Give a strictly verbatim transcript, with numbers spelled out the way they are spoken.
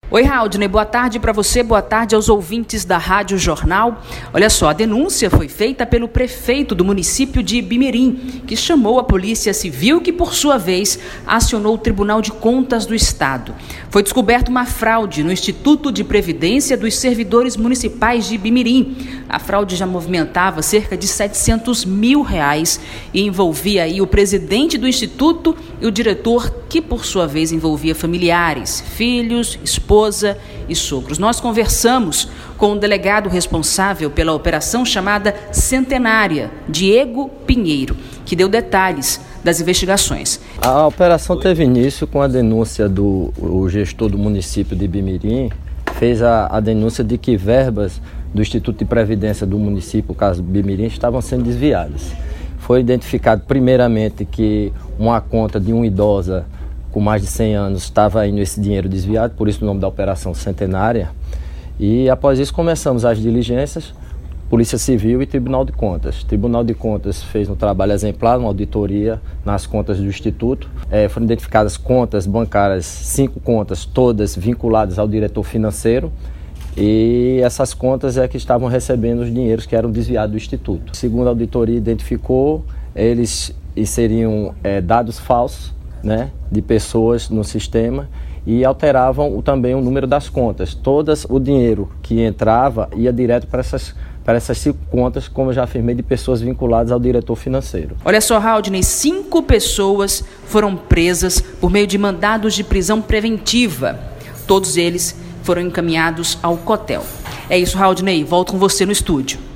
Oi, Haldney, boa tarde para você, boa tarde aos ouvintes da Rádio Jornal. Olha só, a denúncia foi feita pelo prefeito do município de Ibimirim, que chamou a Polícia Civil, que por sua vez acionou o Tribunal de Contas do Estado. Foi descoberta uma fraude no Instituto de Previdência dos Servidores Municipais de Ibimirim. A fraude já movimentava cerca de setecentos mil reais e envolvia aí o presidente do Instituto e o diretor, que por sua vez envolvia familiares, filhos, esposos, esposa e sogros. Nós conversamos com o delegado responsável pela operação chamada Centenária, Diego Pinheiro, que deu detalhes das investigações. A operação teve início com a denúncia do o gestor do município de Ibimirim, fez a, a denúncia de que verbas do Instituto de Previdência do município, o caso do Ibimirim, estavam sendo desviadas. Foi identificado primeiramente que uma conta de uma idosa com mais de cem anos, estava indo esse dinheiro desviado, por isso o nome da Operação Centenária. E após isso começamos as diligências, Polícia Civil e Tribunal de Contas. Tribunal de Contas fez um trabalho exemplar, uma auditoria nas contas do Instituto. É, foram identificadas contas bancárias, cinco contas, todas vinculadas ao diretor financeiro. E essas contas é que estavam recebendo os dinheiros que eram desviados do Instituto. Segundo a auditoria identificou, eles inseriam é, dados falsos, né, de pessoas no sistema e alteravam também o número das contas. Todas o dinheiro que entrava ia direto para essas, para essas cinco contas, como eu já afirmei, de pessoas vinculadas ao diretor financeiro. Olha só, Haldney, cinco pessoas foram presas por meio de mandados de prisão preventiva. Todos eles foram encaminhados ao Cotel. É isso, Haldney, volto com você no estúdio.